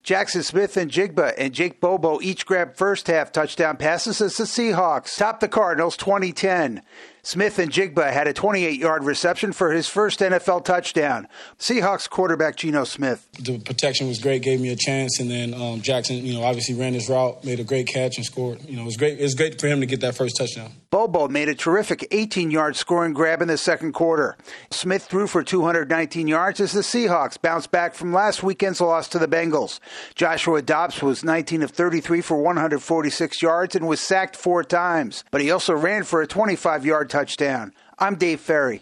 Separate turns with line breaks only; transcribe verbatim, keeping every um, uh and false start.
Jackson Smith and Jigba and Jake Bobo each grabbed first-half touchdown passes as the Seahawks topped the Cardinals twenty ten. Smith and Jigba had a twenty-eight-yard reception for his first N F L touchdown. Seahawks quarterback Geno Smith.
The protection was great, gave me a chance, and then um, Jackson, you know, obviously ran his route, made a great catch and scored. You know, it was great. It was great for him to get that first touchdown.
Bobo made a terrific eighteen-yard scoring grab in the second quarter. Smith threw for two hundred nineteen yards as the Seahawks bounced back from last weekend's loss to the Bengals. Joshua Dobbs was nineteen of thirty-three for one hundred forty-six yards and was sacked four times, but he also ran for a twenty-five-yard touchdown. I'm Dave Ferry.